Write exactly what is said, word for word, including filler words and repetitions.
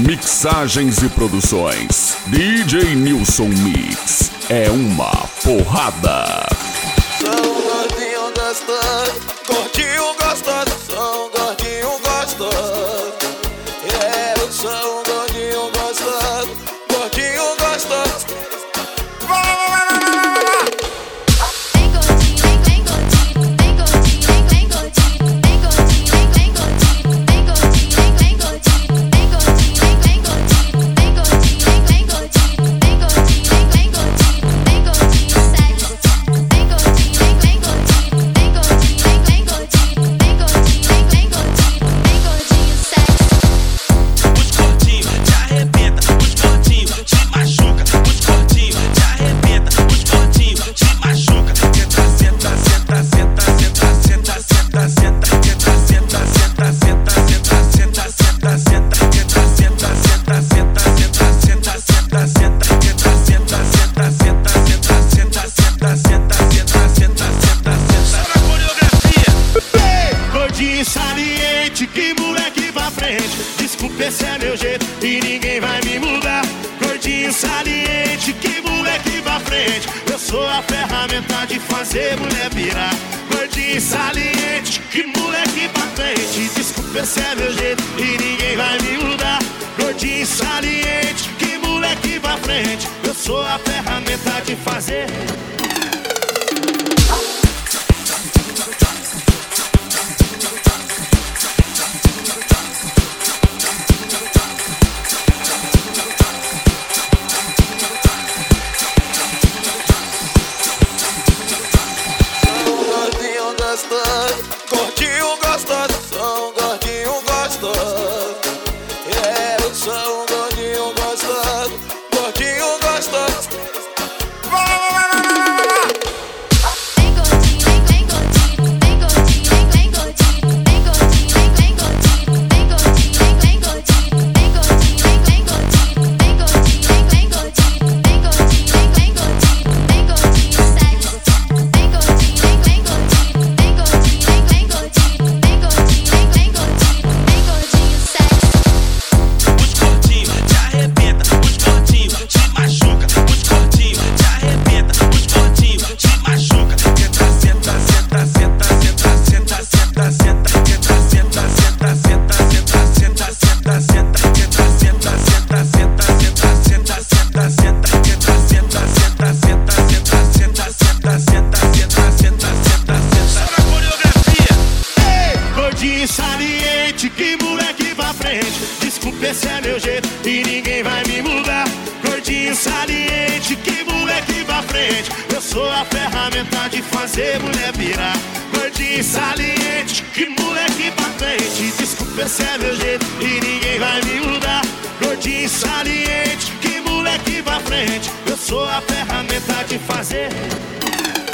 Mixagens e produções. D J Nilson Mix. É uma porrada. Sou um gordinho gostoso, gordinho gostoso, sou um gordinho gostoso. É, eu sou um gordinho gostoso, gordinho gostoso. Saliente, que moleque pra frente. Desculpa, esse é meu jeito e ninguém vai me mudar. Gordinho saliente, que moleque pra frente. Eu sou a ferramenta de fazer mulher pirar. Gordinho saliente, que moleque pra frente. Desculpa, esse é meu jeito e ninguém vai me mudar. Gordinho saliente, que moleque pra frente. Eu sou a ferramenta de fazer. Gordinho gostoso, sou um gordinho gostoso. É, eu sou um gordinho gostoso, gordinho gostoso. Saliente, que moleque pra frente. Desculpa, esse é meu jeito e ninguém vai me mudar. Gordinho saliente, que moleque pra frente. Eu sou a ferramenta de fazer mulher pirar. Gordinho saliente, que moleque pra frente. Desculpa, esse é meu jeito e ninguém vai me mudar. Gordinho saliente, que moleque pra frente. Eu sou a ferramenta de fazer.